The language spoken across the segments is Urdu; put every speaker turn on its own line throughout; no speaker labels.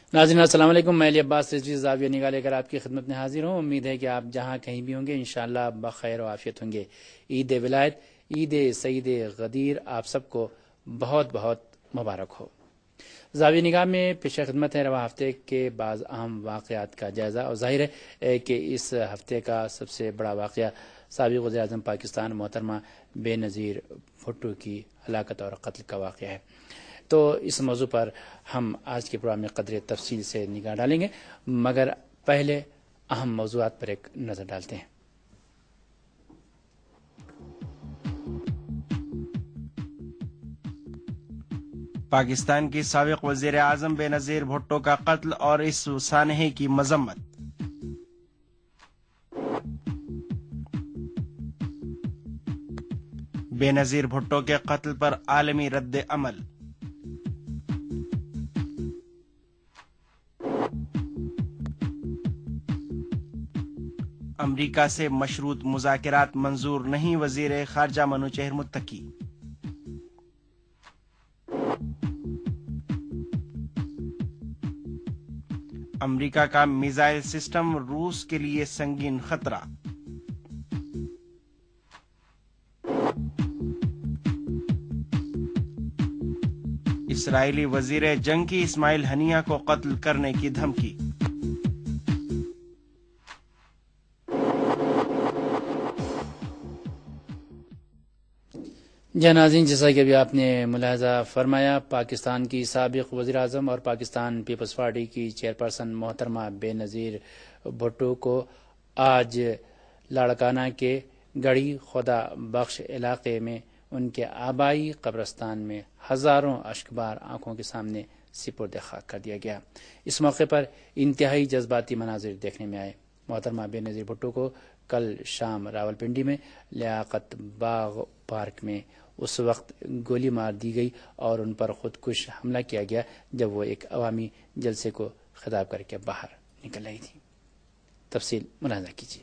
ناظرین السلام علیکم، میں علی عباس رضوی زاویہ نگاہ لے کر آپ کی خدمت میں حاضر ہوں۔ امید ہے کہ آپ جہاں کہیں بھی ہوں گے انشاءاللہ بخیر و عافیت ہوں گے۔ عید ولایت، عید سعید غدیر آپ سب کو بہت بہت مبارک ہو۔ زاویہ نگاہ میں پیش خدمت ہے رواں ہفتے کے بعض اہم واقعات کا جائزہ، اور ظاہر ہے کہ اس ہفتے کا سب سے بڑا واقعہ سابق وزیر اعظم پاکستان محترمہ بے نظیر بھٹو کی ہلاکت اور قتل کا واقعہ ہے۔ تو اس موضوع پر ہم آج کے پروگرام میں قدر تفصیل سے نگاہ ڈالیں گے، مگر پہلے اہم موضوعات پر ایک نظر ڈالتے ہیں۔
پاکستان کی سابق وزیر اعظم بے نظیر بھٹو کا قتل اور اس سانحے کی مذمت۔ بے نظیر بھٹو کے قتل پر عالمی رد عمل۔ امریکہ سے مشروط مذاکرات منظور نہیں، وزیر خارجہ منوچہر متقی۔ امریکہ کا میزائل سسٹم روس کے لیے سنگین خطرہ۔ اسرائیلی وزیر جنگ کی اسماعیل ہنیہ کو قتل کرنے کی دھمکی۔
جی ناظرین، جیسا کہ ابھی آپ نے ملاحظہ فرمایا، پاکستان کی سابق وزیر اعظم اور پاکستان پیپلز پارٹی کی چیئرپرسن محترمہ بے نظیر بھٹو کو آج لاڑکانہ کے گڑھی خدا بخش علاقے میں ان کے آبائی قبرستان میں ہزاروں اشکبار آنکھوں کے سامنے سپرد خاک کر دیا گیا۔ اس موقع پر انتہائی جذباتی مناظر دیکھنے میں آئے۔ محترمہ بے نظیر بھٹو کو کل شام راولپنڈی میں لیاقت باغ پارک میں اس وقت گولی مار دی گئی اور ان پر خودکش حملہ کیا گیا جب وہ ایک عوامی جلسے کو خطاب کر کے باہر نکل رہی تھی۔ تفصیل ملاحظہ کیجیے۔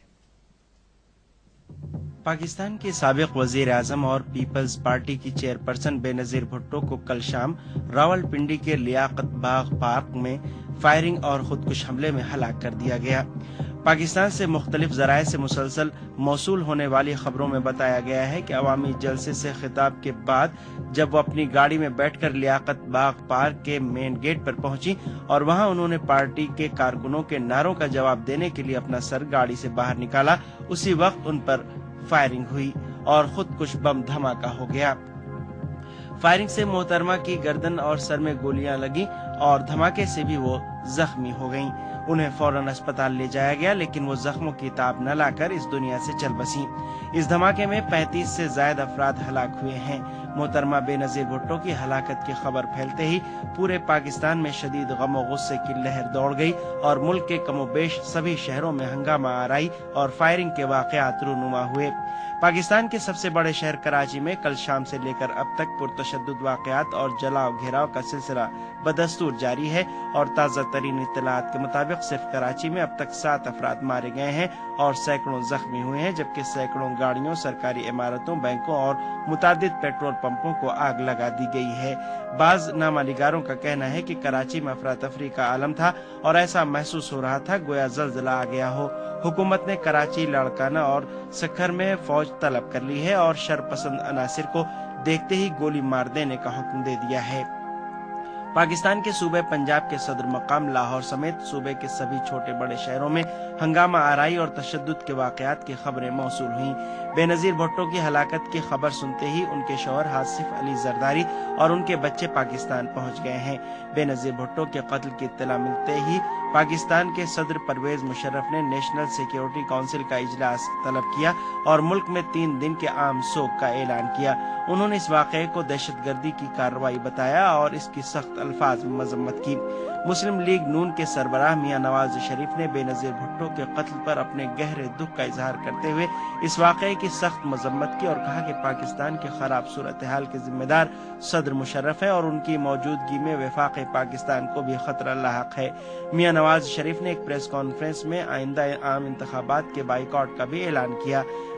پاکستان کے سابق وزیر اعظم اور پیپلز پارٹی کی چیئرپرسن بے نظیر بھٹو کو کل شام راولپنڈی کے لیاقت باغ پارک میں فائرنگ اور خودکش حملے میں ہلاک کر دیا گیا۔ پاکستان سے مختلف ذرائع سے مسلسل موصول ہونے والی خبروں میں بتایا گیا ہے کہ عوامی جلسے سے خطاب کے بعد جب وہ اپنی گاڑی میں بیٹھ کر لیاقت باغ پارک کے مین گیٹ پر پہنچی اور وہاں انہوں نے پارٹی کے کارکنوں کے نعروں کا جواب دینے کے لیے اپنا سر گاڑی سے باہر نکالا، اسی وقت ان پر فائرنگ ہوئی اور خودکش بم دھماکہ ہو گیا۔ فائرنگ سے محترمہ کی گردن اور سر میں گولیاں لگیں اور دھماکے سے بھی وہ زخمی ہو گئیں۔ انہیں فوراً اسپتال لے جایا گیا لیکن وہ زخموں کی تاب نہ لا کر اس دنیا سے چل بسیں۔ اس دھماکے میں 35 سے زائد افراد ہلاک ہوئے ہیں۔ محترمہ بے نظیر بھٹو کی ہلاکت کی خبر پھیلتے ہی پورے پاکستان میں شدید غم و غصے کی لہر دوڑ گئی اور ملک کے کم و بیش سبھی شہروں میں ہنگامہ آرائی اور فائرنگ کے واقعات رونما ہوئے۔ پاکستان کے سب سے بڑے شہر کراچی میں کل شام سے لے کر اب تک پرتشدد واقعات اور جلاؤ گھیراؤ کا سلسلہ بدستور جاری ہے، اور تازہ ترین اطلاعات کے مطابق صرف کراچی میں اب تک 7 افراد مارے گئے ہیں اور سینکڑوں زخمی ہوئے ہیں، جبکہ سینکڑوں گاڑیوں، سرکاری عمارتوں، بینکوں اور متعدد پیٹرول پمپوں کو آگ لگا دی گئی ہے۔ بعض نامہ نگاروں کا کہنا ہے کہ کراچی میں افراتفری کا عالم تھا اور ایسا محسوس ہو رہا تھا گویا زلزلہ آ گیا ہو۔ حکومت نے کراچی، لاڑکانہ اور سکھر میں فوج طلب کر لی ہے اور شرپسند عناصر کو دیکھتے ہی گولی مار دینے کا حکم دے دیا ہے۔ پاکستان کے صوبے پنجاب کے صدر مقام لاہور سمیت صوبے کے سبھی چھوٹے بڑے شہروں میں ہنگامہ آرائی اور تشدد کے واقعات کی خبریں موصول ہوئیں۔ بے نظیر بھٹو کی ہلاکت کی خبر سنتے ہی ان کے شوہر آصف علی زرداری اور ان کے بچے پاکستان پہنچ گئے ہیں۔ بے نظیر بھٹو کے قتل کی اطلاع ملتے ہی پاکستان کے صدر پرویز مشرف نے نیشنل سیکیورٹی کونسل کا اجلاس طلب کیا اور ملک میں 3 دن کے عام سوگ کا اعلان کیا۔ انہوں نے اس واقعے کو دہشت گردی کی کارروائی بتایا اور اس کی سخت الفاظ میں مذمت کی۔ مسلم لیگ نون کے سربراہ میاں نواز شریف نے بے نظیر بھٹو کے قتل پر اپنے گہرے دکھ کا اظہار کرتے ہوئے اس واقعے کی سخت مذمت کی اور کہا کہ پاکستان کی خراب صورتحال کے ذمہ دار صدر مشرف ہے اور ان کی موجودگی میں وفاق پاکستان کو بھی خطرہ لاحق ہے۔ میاں نواز شریف نے ایک پریس کانفرنس میں آئندہ عام انتخابات کے بائیکاٹ کا بھی اعلان کیا،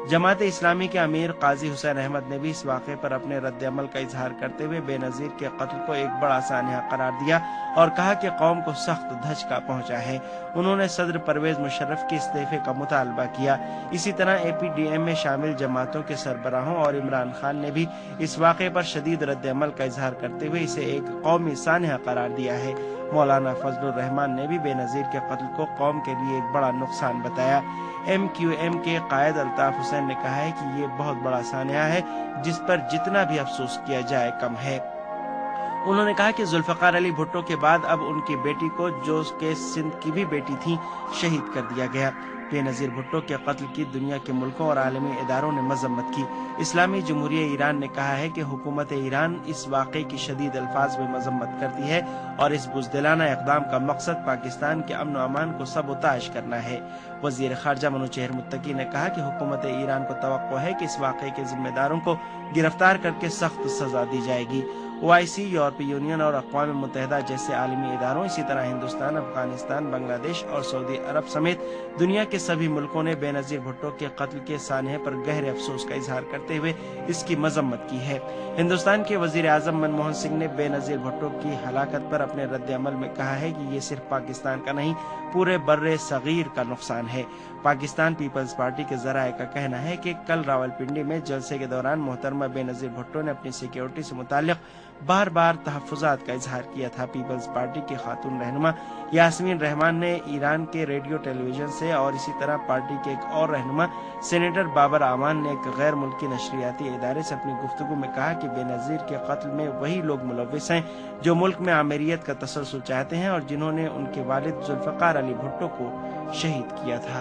جماعت اسلامی کے امیر قاضی حسین احمد نے بھی اس واقعے پر اپنے رد عمل کا اظہار کرتے ہوئے بے نظیر کے قتل کو ایک بڑا سانحہ قرار دیا اور کہا کہ قوم کو سخت دھچکا پہنچا ہے۔ انہوں نے صدر پرویز مشرف کے استعفے کا مطالبہ کیا۔ اسی طرح اے پی ڈی ایم میں شامل جماعتوں کے سربراہوں اور عمران خان نے بھی اس واقعے پر شدید رد عمل کا اظہار کرتے ہوئے اسے ایک قومی سانحہ قرار دیا ہے۔ مولانا فضل الرحمان نے بھی بے نظیر کے قتل کو قوم کے لیے ایک بڑا نقصان بتایا۔ ایم کیو ایم کے قائد الطاف حسین نے کہا ہے کہ یہ بہت بڑا سانحہ ہے جس پر جتنا بھی افسوس کیا جائے کم ہے۔ انہوں نے کہا کہ ذوالفقار علی بھٹو کے بعد اب ان کی بیٹی کو جو کہ سندھ کی بھی بیٹی تھی شہید کر دیا گیا۔ بے نظیر بھٹو کے قتل کی دنیا کے ملکوں اور عالمی اداروں نے مذمت کی۔ اسلامی جمہوریہ ایران نے کہا ہے کہ حکومت ایران اس واقعے کی شدید الفاظ میں مذمت کرتی ہے اور اس بزدلانہ اقدام کا مقصد پاکستان کے امن و امان کو سبوتاژ کرنا ہے۔ وزیر خارجہ منوچہر متقی نے کہا کہ حکومت ایران کو توقع ہے کہ اس واقعے کے ذمہ داروں کو گرفتار کر کے سخت سزا دی جائے گی۔ OIC، یورپی یونین اور اقوام متحدہ جیسے عالمی اداروں، اسی طرح ہندوستان، افغانستان، بنگلہ دیش اور سعودی عرب سمیت دنیا کے سبھی ملکوں نے بے نظیر بھٹو کے قتل کے سانحے پر گہرے افسوس کا اظہار کرتے ہوئے اس کی مذمت کی ہے۔ ہندوستان کے وزیر اعظم منموہن سنگھ نے بے نظیر بھٹو کی ہلاکت پر اپنے رد عمل میں کہا ہے کہ یہ صرف پاکستان کا نہیں پورے بر صغیر کا نقصان ہے۔ پاکستان پیپلز پارٹی کے ذرائع کا کہنا ہے کہ کل راولپنڈی میں جلسے کے دوران محترمہ بے نظیر بھٹو نے اپنی سیکیورٹی سے متعلق بار بار تحفظات کا اظہار کیا تھا۔ پیپلز پارٹی کی خاتون رہنما یاسمین رحمان نے ایران کے ریڈیو ٹیلی ویژن سے اور اسی طرح پارٹی کے ایک اور رہنما سینیٹر بابر اعوان نے ایک غیر ملکی نشریاتی ادارے سے اپنی گفتگو میں کہا کہ بے نظیر کے قتل میں وہی لوگ ملوث ہیں جو ملک میں آمیریت کا تسلسل چاہتے ہیں اور جنہوں نے ان کے والد ذوالفقار علی بھٹو کو شہید کیا تھا۔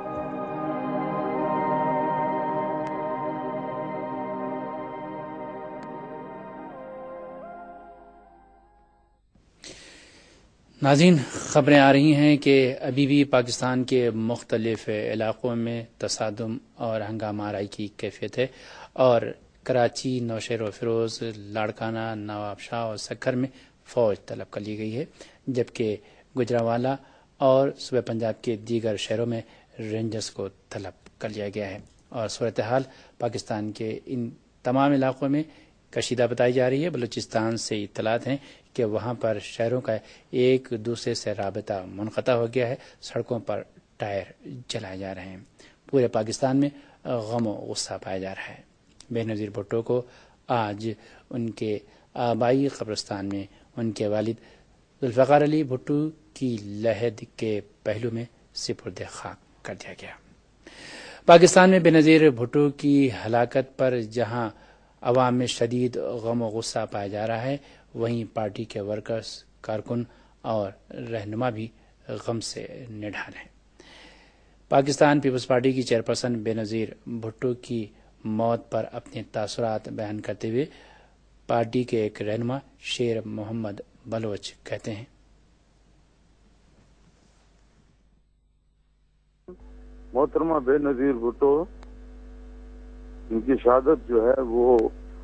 ناظرین، خبریں آ رہی ہیں کہ ابھی بھی پاکستان کے مختلف علاقوں میں تصادم اور ہنگامہ آرائی کی کیفیت ہے اور کراچی، نوشہر و فیروز، لاڑکانہ، نواب شاہ اور سکھر میں فوج طلب کر لی گئی ہے، جبکہ گجرانوالہ اور صوبہ پنجاب کے دیگر شہروں میں رینجرز کو طلب کر لیا گیا ہے اور صورتحال پاکستان کے ان تمام علاقوں میں کشیدہ بتائی جا رہی ہے۔ بلوچستان سے اطلاعات ہیں کہ وہاں پر شہروں کا ایک دوسرے سے رابطہ منقطع ہو گیا ہے، سڑکوں پر ٹائر جلائے جا رہے ہیں۔ پورے پاکستان میں غم و غصہ پایا جا رہا ہے۔ بے نظیر بھٹو کو آج ان کے آبائی قبرستان میں ان کے والد ذوالفقار علی بھٹو کی لحد کے پہلو میں سپرد خاک کر دیا گیا۔ پاکستان میں بے نظیر بھٹو کی ہلاکت پر جہاں عوام میں شدید غم و غصہ پایا جا رہا ہے، وہیں پارٹی کے ورکرز، کارکن اور رہنما بھی غم سے نڈھال ہیں۔ پاکستان پیپلز پارٹی کی چیئرپرسن بے نظیر بھٹو کی موت پر اپنے تاثرات بیان کرتے ہوئے پارٹی کے ایک رہنما شیر محمد بلوچ کہتے ہیں،
محترمہ بے نظیر بھٹو، ان کی شہادت جو ہے وہ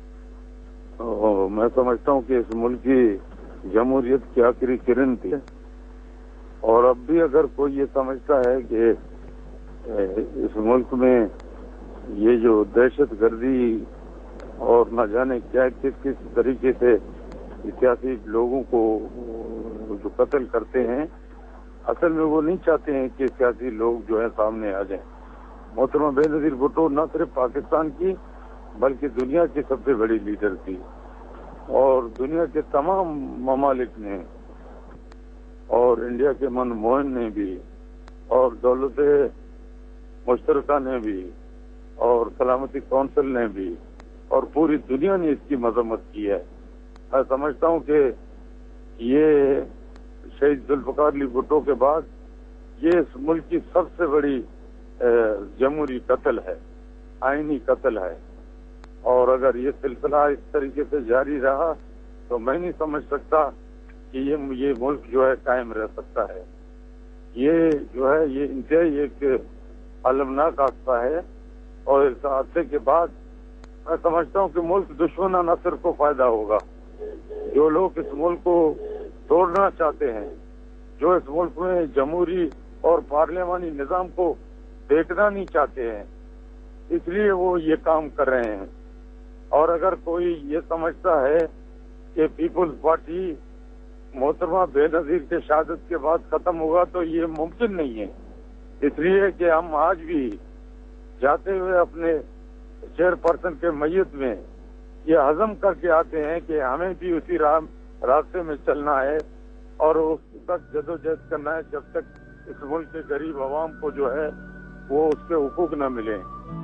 میں سمجھتا ہوں کہ اس ملک کی جمہوریت کی آخری کرن تھی، اور اب بھی اگر کوئی یہ سمجھتا ہے کہ اس ملک میں یہ جو دہشت گردی اور نہ جانے کیا کس طریقے سے سیاسی لوگوں کو جو قتل کرتے ہیں، اصل میں وہ نہیں چاہتے ہیں کہ سیاسی لوگ جو ہے سامنے آ جائیں۔ محترمہ بے نظیر بھٹو نہ صرف پاکستان کی بلکہ دنیا کی سب سے بڑی لیڈر تھی، اور دنیا کے تمام ممالک نے اور انڈیا کے منموہن نے بھی اور دولت مشترکہ نے بھی اور سلامتی کونسل نے بھی اور پوری دنیا نے اس کی مذمت کی ہے۔ میں سمجھتا ہوں کہ یہ شہید ذوالفقار علی بھٹو کے بعد یہ اس ملک کی سب سے بڑی جمہوری قتل ہے، آئینی قتل ہے، اور اگر یہ سلسلہ اس طریقے سے جاری رہا تو میں نہیں سمجھ سکتا کہ یہ ملک جو ہے قائم رہ سکتا ہے۔ یہ جو ہے یہ انتہائی ایک المناک حادثہ ہے، اور اس حادثے کے بعد میں سمجھتا ہوں کہ ملک دشمن عناصر کو فائدہ ہوگا۔ جو لوگ اس ملک کو توڑنا چاہتے ہیں، جو اس ملک میں جمہوری اور پارلیمانی نظام کو دیکھنا نہیں چاہتے ہیں، اس لیے وہ یہ کام کر رہے ہیں. اور اگر کوئی یہ سمجھتا ہے کہ پیپلز پارٹی محترمہ بے نظیر کے شہادت کے بعد ختم ہوگا تو یہ ممکن نہیں ہے. اس لیے کہ ہم آج بھی جاتے ہوئے اپنے چیئر پرسن کے میت میں یہ عزم کر کے آتے ہیں کہ ہمیں بھی اسی راستے میں چلنا ہے اور اس تک جدوجہد کرنا ہے جب تک اس ملک کے غریب عوام کو جو ہے وہ اس کے حقوق نہ ملیں.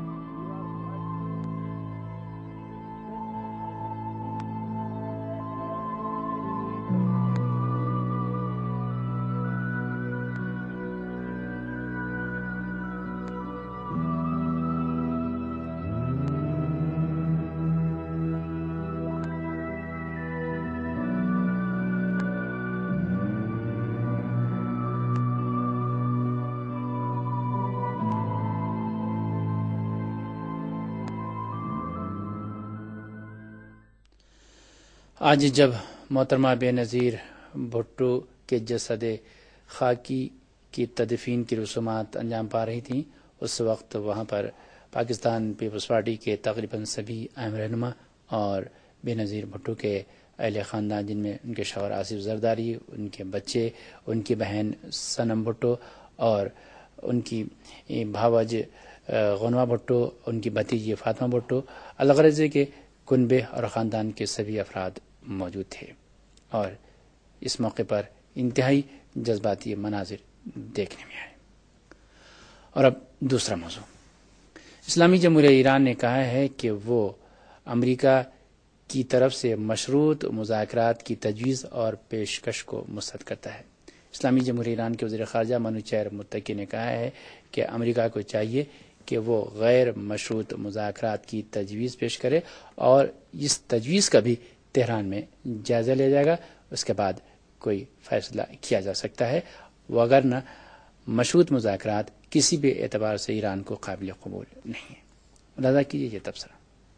آج جب محترمہ بے نظیر بھٹو کے جسد خاکی کی تدفین کی رسومات انجام پا رہی تھیں، اس وقت وہاں پر پاکستان پیپلز پارٹی کے تقریباً سبھی اہم رہنما اور بے نظیر بھٹو کے اہل خاندان، جن میں ان کے شوہر آصف زرداری، ان کے بچے، ان کی بہن صنم بھٹو اور ان کی بھاوج غنوہ بھٹو، ان کی بھتیجی فاطمہ بھٹو، الغرض کے کنبے اور خاندان کے سبھی افراد موجود تھے اور اس موقع پر انتہائی جذباتی مناظر دیکھنے میں آئے. اور اب دوسرا موضوع، اسلامی جمہوریہ ایران نے کہا ہے کہ وہ امریکہ کی طرف سے مشروط مذاکرات کی تجویز اور پیشکش کو مسترد کرتا ہے. اسلامی جمہوریہ ایران کے وزیر خارجہ منوچہر متقی نے کہا ہے کہ امریکہ کو چاہیے کہ وہ غیر مشروط مذاکرات کی تجویز پیش کرے اور اس تجویز کا بھی تہران میں جائزہ لیا جائے گا، اس کے بعد کوئی فیصلہ کیا جا سکتا ہے، وگرنہ مشروط مذاکرات کسی بھی اعتبار سے ایران کو قابل قبول نہیں ہے. ملاحظہ کیجیے یہ تبصرہ.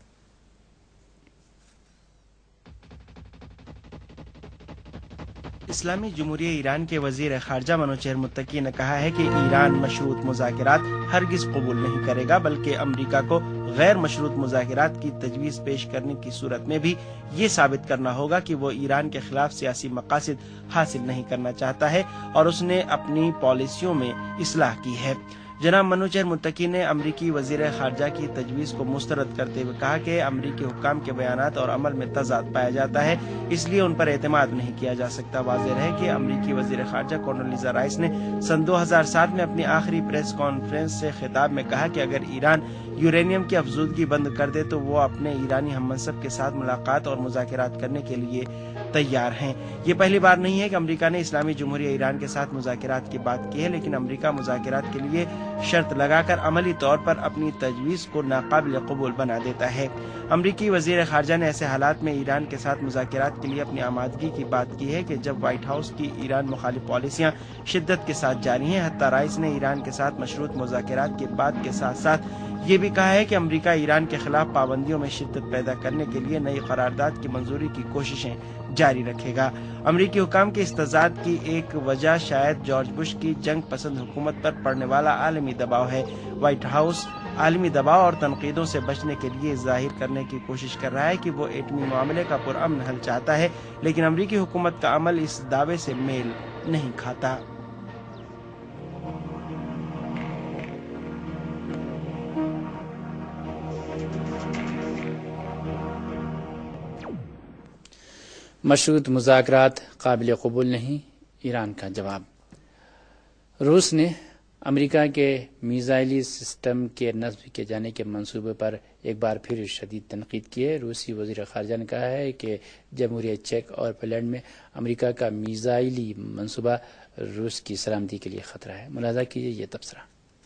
اسلامی جمہوریہ ایران کے وزیر خارجہ منوچہر متقی نے کہا ہے کہ ایران مشروط مذاکرات ہرگز قبول نہیں کرے گا، بلکہ امریکہ کو غیر مشروط مذاکرات کی تجویز پیش کرنے کی صورت میں بھی یہ ثابت کرنا ہوگا کہ وہ ایران کے خلاف سیاسی مقاصد حاصل نہیں کرنا چاہتا ہے اور اس نے اپنی پالیسیوں میں اصلاح کی ہے. جناب منوچہر متقی نے امریکی وزیر خارجہ کی تجویز کو مسترد کرتے ہوئے کہا کہ امریکی حکام کے بیانات اور عمل میں تضاد پایا جاتا ہے، اس لیے ان پر اعتماد نہیں کیا جا سکتا. واضح ہے کہ امریکی وزیر خارجہ کونڈولیزا رائس نے سن 2007 میں اپنی آخری پریس کانفرنس سے خطاب میں کہا کہ اگر ایران یورینیم کی افزودگی بند کر دے تو وہ اپنے ایرانی ہم منصب کے ساتھ ملاقات اور مذاکرات کرنے کے لیے تیار ہیں. یہ پہلی بار نہیں ہے کہ امریکہ نے اسلامی جمہوریہ ایران کے ساتھ مذاکرات کی بات کی ہے، لیکن امریکہ مذاکرات کے لیے شرط لگا کر عملی طور پر اپنی تجویز کو ناقابل قبول بنا دیتا ہے. امریکی وزیر خارجہ نے ایسے حالات میں ایران کے ساتھ مذاکرات کے لیے اپنی آمادگی کی بات کی ہے کہ جب وائٹ ہاؤس کی ایران مخالف پالیسیاں شدت کے ساتھ جاری ہیں. حتی رائس نے ایران کے ساتھ مشروط مذاکرات کی بات کے ساتھ ساتھ یہ بھی کہا ہے کہ امریکہ ایران کے خلاف پابندیوں میں شدت پیدا کرنے کے لیے نئی قرارداد کی منظوری کی کوششیں جاری رکھے گا. امریکی حکام کے اس تضاد کی ایک وجہ شاید جارج بش کی جنگ پسند حکومت پر پڑنے والا عالمی دباؤ ہے. وائٹ ہاؤس عالمی دباؤ اور تنقیدوں سے بچنے کے لیے ظاہر کرنے کی کوشش کر رہا ہے کہ وہ ایٹمی معاملے کا پرامن حل چاہتا ہے، لیکن امریکی حکومت کا عمل اس دعوے سے میل نہیں کھاتا.
مشروط مذاکرات قابل قبول نہیں، ایران کا جواب. روس نے امریکہ کے میزائلی سسٹم کے نصب کیے جانے کے منصوبے پر ایک بار پھر شدید تنقید کی ہے. روسی وزیر خارجہ نے کہا ہے کہ جمہوریہ چیک اور پولینڈ میں امریکہ کا میزائلی منصوبہ روس کی سلامتی کے لیے خطرہ ہے. ملاحظہ کیجیے یہ تبصرہ.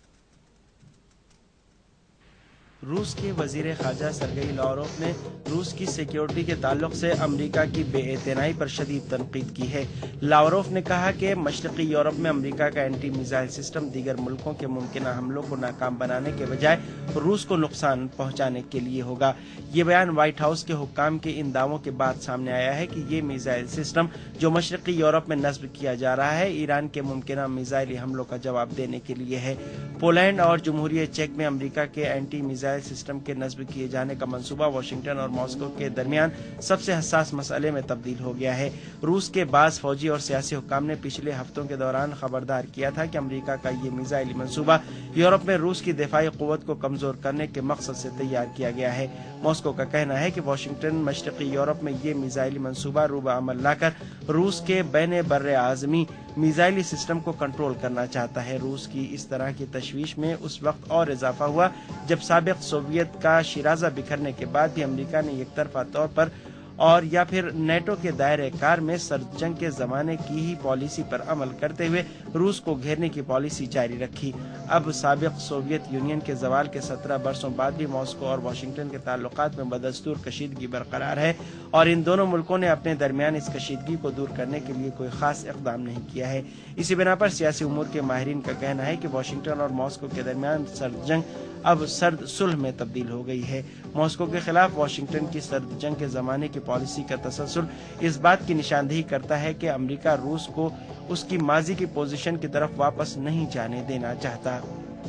روس کے وزیر خارجہ سرگئی لاوروف نے روس کی سیکیورٹی کے تعلق سے امریکہ کی بے اعتنائی پر شدید تنقید کی ہے. لاوروف نے کہا کہ مشرقی یورپ میں امریکہ کا اینٹی میزائل سسٹم دیگر ملکوں کے ممکنہ حملوں کو ناکام بنانے کے بجائے روس کو نقصان پہنچانے کے لیے ہوگا. یہ بیان وائٹ ہاؤس کے حکام کے ان دعووں کے بعد سامنے آیا ہے کہ یہ میزائل سسٹم جو مشرقی یورپ میں نصب کیا جا رہا ہے ایران کے ممکنہ میزائلی حملوں کا جواب دینے کے لیے ہے. پولینڈ اور جمہوریہ چیک میں امریکہ کے اینٹی میزائل میزائل سسٹم کے نصب کیے جانے کا منصوبہ واشنگٹن اور ماسکو کے درمیان سب سے حساس مسئلے میں تبدیل ہو گیا ہے۔ روس کے بعض فوجی اور سیاسی حکام نے پچھلے ہفتوں کے دوران خبردار کیا تھا کہ امریکہ کا یہ میزائلی منصوبہ یورپ میں روس کی دفاعی قوت کو کمزور کرنے کے مقصد سے تیار کیا گیا ہے۔ ماسکو کا کہنا ہے کہ واشنگٹن مشرقی یورپ میں یہ میزائلی منصوبہ روبہ عمل لا کر روس کے بین بر اعظمی میزائلی سسٹم کو کنٹرول کرنا چاہتا ہے۔ روس کی اس طرح کی تشویش میں اس وقت اور اضافہ ہوا جب سابق سوویت کا شیرازہ بکھرنے کے بعد بھی امریکہ نے یک طرفہ طور پر اور یا پھر نیٹو کے دائرہ کار میں سرد جنگ کے زمانے کی ہی پالیسی پر عمل کرتے ہوئے روس کو گھیرنے کی پالیسی جاری رکھی۔ اب سابق سوویت یونین کے زوال کے 17 برسوں بعد بھی ماسکو اور واشنگٹن کے تعلقات میں بدستور کشیدگی برقرار ہے اور ان دونوں ملکوں نے اپنے درمیان اس کشیدگی کو دور کرنے کے لیے کوئی خاص اقدام نہیں کیا ہے۔ اسی بنا پر سیاسی امور کے ماہرین کا کہنا ہے کہ واشنگٹن اور ماسکو کے درمیان سرد جنگ اب سرد صلح میں تبدیل ہو گئی ہے۔ ماسکو کے خلاف واشنگٹن کی سرد جنگ کے زمانے کی پالیسی کا تسلسل اس بات کی نشاندہی کرتا ہے کہ امریکہ روس کو اس کی ماضی کی پوزیشن کی طرف واپس نہیں جانے دینا چاہتا۔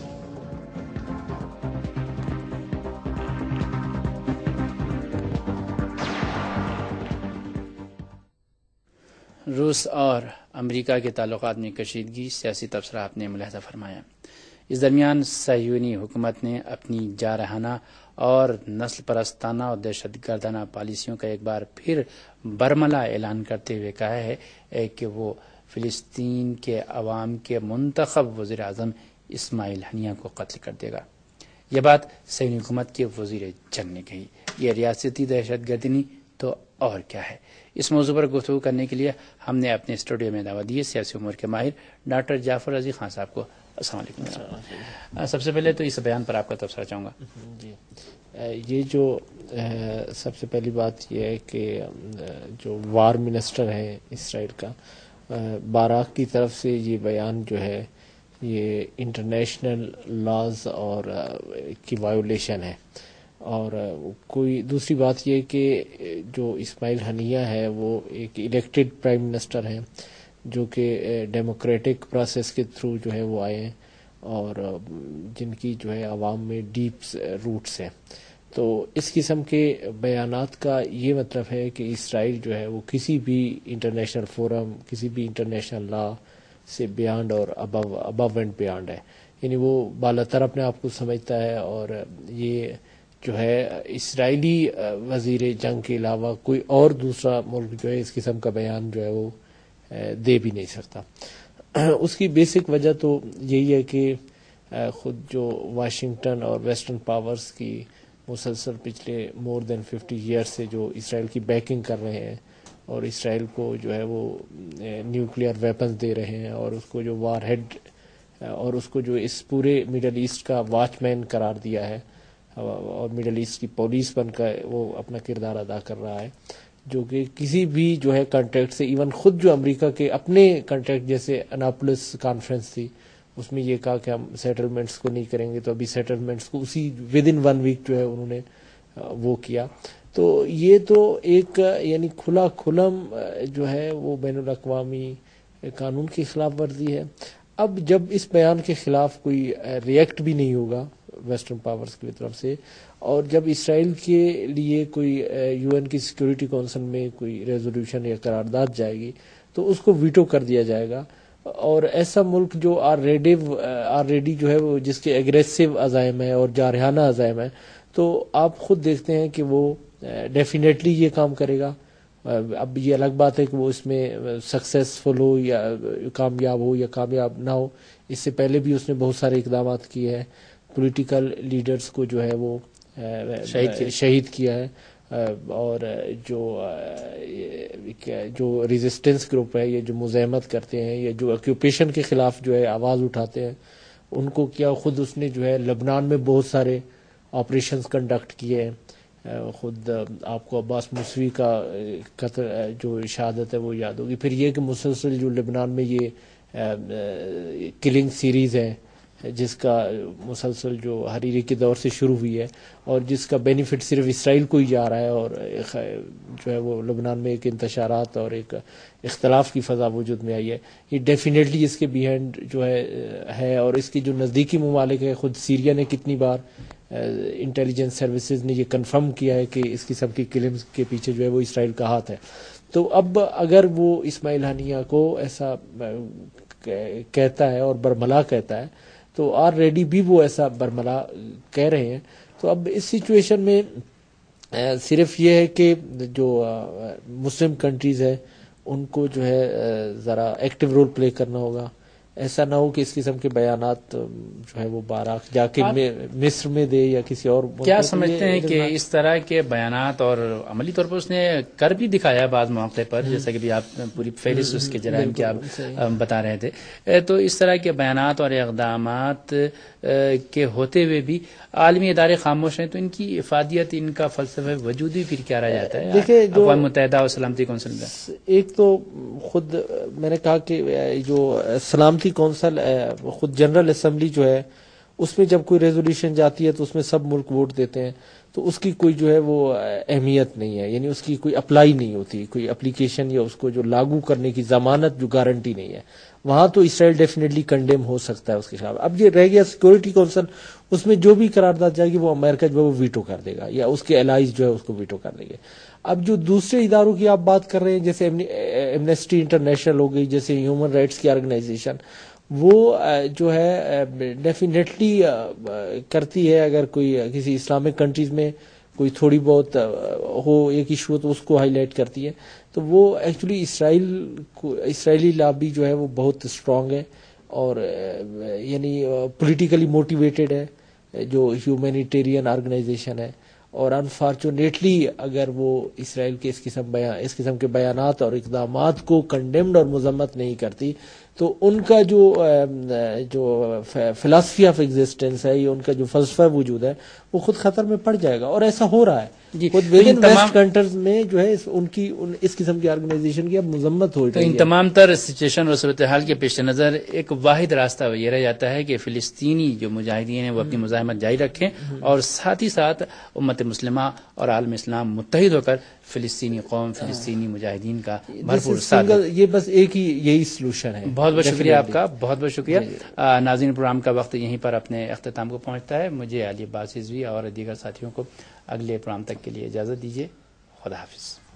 روس اور امریکہ کے تعلقات میں کشیدگی، سیاسی تبصرہ آپ نے ملاحظہ فرمایا۔ اس درمیان صہیونی حکومت نے اپنی جارحانہ اور نسل پرستانہ اور دہشت گردانہ پالیسیوں کا ایک بار پھر برملا اعلان کرتے ہوئے کہا ہے کہ وہ فلسطین کے عوام کے منتخب وزیر اعظم اسماعیل ہنیہ کو قتل کر دے گا۔ یہ بات صہیونی حکومت کے وزیر جنگ نے کہی۔ یہ ریاستی دہشت گردی نہیں تو اور کیا ہے؟ اس موضوع پر گفتگو کرنے کے لیے ہم نے اپنے اسٹوڈیو میں دعوت دی ہے سیاسی امور کے ماہر ڈاکٹر جعفر رضی خان صاحب کو۔ السلام علیکم۔ سب سے پہلے تو اس بیان پر آپ کا تبصرہ چاہوں گا۔
جی، یہ جو سب سے پہلی بات یہ ہے کہ جو وار منسٹر ہے اسرائیل کا، باراک کی طرف سے یہ بیان جو ہے یہ انٹرنیشنل لاز اور کی وائولیشن ہے۔ اور کوئی دوسری بات یہ کہ جو اسماعیل ہنیہ ہے وہ ایک الیکٹڈ پرائم منسٹر ہیں جو کہ ڈیموکریٹک پروسیس کے تھرو جو ہے وہ آئے ہیں اور جن کی جو ہے عوام میں ڈیپ روٹس ہیں۔ تو اس قسم کے بیانات کا یہ مطلب ہے کہ اسرائیل جو ہے وہ کسی بھی انٹرنیشنل فورم، کسی بھی انٹرنیشنل لا سے بیانڈ اور ابو اینڈ بیانڈ ہے، یعنی وہ بالاتر اپنے آپ کو سمجھتا ہے۔ اور یہ جو ہے اسرائیلی وزیر جنگ کے علاوہ کوئی اور دوسرا ملک جو ہے اس قسم کا بیان جو ہے وہ دے بھی نہیں سکتا۔ اس کی بیسک وجہ تو یہی ہے کہ خود جو واشنگٹن اور ویسٹرن پاورز کی مسلسل پچھلے مور دین 50 ایئرس سے جو اسرائیل کی بیکنگ کر رہے ہیں اور اسرائیل کو جو ہے وہ نیوکلیئر ویپنز دے رہے ہیں اور اس کو جو وار ہیڈ اور اس کو جو اس پورے مڈل ایسٹ کا واچ مین قرار دیا ہے اور مڈل ایسٹ کی پولیس بن کر وہ اپنا کردار ادا کر رہا ہے، جو کہ کسی بھی جو ہے کنٹیکٹ سے، ایون خود جو امریکہ کے اپنے کنٹیکٹ جیسے اناپولس کانفرنس تھی اس میں یہ کہا کہ ہم سیٹلمنٹس کو نہیں کریں گے، تو ابھی سیٹلمنٹس کو اسی ود ان 1 ویک جو ہے انہوں نے وہ کیا۔ تو یہ تو ایک یعنی کھلا کھلم جو ہے وہ بین الاقوامی قانون کی خلاف ورزی ہے۔ اب جب اس بیان کے خلاف کوئی ریئیکٹ بھی نہیں ہوگا ویسٹرن پاورز کی طرف سے، اور جب اسرائیل کے لیے کوئی یو این کی سیکورٹی کونسل میں کوئی ریزولوشن یا قرارداد جائے گی تو اس کو ویٹو کر دیا جائے گا، اور ایسا ملک جو آلریڈی جو ہے وہ جس کے ایگریسو عزائم ہے اور جارحانہ عزائم ہے، تو آپ خود دیکھتے ہیں کہ وہ ڈیفینیٹلی یہ کام کرے گا۔ اب یہ الگ بات ہے کہ وہ اس میں سکسیسفل ہو یا کامیاب ہو یا کامیاب نہ ہو، اس سے پہلے بھی اس نے بہت سارے اقدامات کیے ہیں، پولیٹیکل لیڈرز کو جو ہے وہ شہید کیا ہے، اور جو ریزسٹنس گروپ ہے یا جو مزاحمت کرتے ہیں یا جو آکیوپیشن کے خلاف جو ہے آواز اٹھاتے ہیں ان کو کیا، خود اس نے جو ہے لبنان میں بہت سارے آپریشنز کنڈکٹ کیے ہیں۔ خود آپ کو عباس موسوی کا قتل جو شہادت ہے وہ یاد ہوگی۔ پھر یہ کہ مسلسل جو لبنان میں یہ کلنگ سیریز ہے جس کا مسلسل جو حریری کے دور سے شروع ہوئی ہے اور جس کا بینیفٹ صرف اسرائیل کو ہی جا رہا ہے، اور جو ہے وہ لبنان میں ایک انتشارات اور ایک اختلاف کی فضا وجود میں آئی ہے، یہ ڈیفینیٹلی اس کے بیہائنڈ جو ہے اور اس کی جو نزدیکی ممالک ہے، خود سیریا نے کتنی بار انٹیلیجنس سروسز نے یہ کنفرم کیا ہے کہ اس قسم کی کلمز کے پیچھے جو ہے وہ اسرائیل کا ہاتھ ہے. تو اب اگر وہ اسماعیل ہنیہ کو ایسا کہتا ہے اور برملا کہتا ہے تو آلریڈی بھی وہ ایسا برملا کہہ رہے ہیں. تو اب اس سچویشن میں صرف یہ ہے کہ جو مسلم کنٹریز ہے ان کو جو ہے ذرا ایکٹیو رول پلے کرنا ہوگا. ایسا نہ ہو کہ اس قسم کے بیانات جو ہے وہ بارہ جا کے مصر میں دے یا کسی اور.
کیا سمجھتے ہیں کہ اس طرح کے بیانات، اور عملی طور پر اس نے کر بھی دکھایا بعض مواقع پر، جیسا کہ بھی آپ پوری فہرست اس کے جرائم کی آپ بتا رہے تھے، تو اس طرح کے بیانات اور اقدامات کے ہوتے ہوئے بھی عالمی ادارے خاموش ہیں، تو ان کی افادیت، ان کا فلسفہ وجود بھی پھر کیا رہ جاتا ہے اقوام متحدہ اور سلامتی کونسل میں؟
ایک تو خود میں نے کہا کہ جو سلامتی کونسل خود جنرل اسمبلی جو ہے اس میں جب کوئی ریزولوشن جاتی ہے تو اس میں سب ملک ووٹ دیتے ہیں، تو اس کی کوئی جو ہے وہ اہمیت نہیں ہے، یعنی اس کی کوئی اپلائی نہیں ہوتی، کوئی اپلیکیشن یا اس کو جو لاگو کرنے کی ضمانت جو گارنٹی نہیں ہے. وہاں تو اسرائیل ڈیفینیٹلی کنڈیم ہو سکتا ہے اس کے خلاف. اب یہ رہ گیا سیکورٹی کونسل، اس میں جو بھی قرارداد جائے گی وہ امریکہ جو ہے وہ ویٹو کر دے گا یا اس کے الائز جو ہے اس کو ویٹو کر دیں گے. اب جو دوسرے اداروں کی آپ بات کر رہے ہیں جیسے ایمنسٹی انٹرنیشنل ہو گئی، جیسے ہیومن رائٹس کی آرگنائزیشن، وہ جو ہے ڈیفینیٹلی کرتی ہے، اگر کوئی کسی اسلامک کنٹریز میں کوئی تھوڑی بہت ہو ایک ایشو تو اس کو ہائی لائٹ کرتی ہے. تو وہ ایکچولی اسرائیلی لابی جو ہے وہ بہت اسٹرانگ ہے اور یعنی پولیٹیکلی موٹیویٹڈ ہے جو ہیومینیٹیرین آرگنائزیشن ہے. اور انفارچونیٹلی اگر وہ اسرائیل کے اس قسم کے بیانات اور اقدامات کو کنڈیمڈ اور مذمت نہیں کرتی تو ان کا جو فلسفی آف ایگزسٹنس ہے یا ان کا جو فلسفہ وجود ہے وہ خود خطر میں پڑ جائے گا. اور ایسا ہو رہا ہے خود ویسٹ کنٹریز میں جو ہے ان کی اس قسم کی آرگنائزیشن کی اب مذمت ہو رہی ہے.
ان تمام تر سچویشن اور صورتحال کے پیش نظر ایک واحد راستہ یہ رہ جاتا ہے کہ فلسطینی جو مجاہدین ہیں وہ اپنی مزاحمت جاری رکھیں اور ساتھ ہی ساتھ امت مسلمہ اور عالم اسلام متحد ہو کر فلسطینی قوم، فلسطینی مجاہدین کا بھرپور ساتھ.
یہ بس ایک ہی یہی سلوشن ہے.
بہت بہت شکریہ آپ کا، بہت بہت شکریہ. ناظرین، پروگرام کا وقت یہیں پر اپنے اختتام کو پہنچتا ہے. مجھے علی عباس رضوی اور دیگر ساتھیوں کو اگلے پروگرام تک کے لیے اجازت دیجیے. خدا حافظ.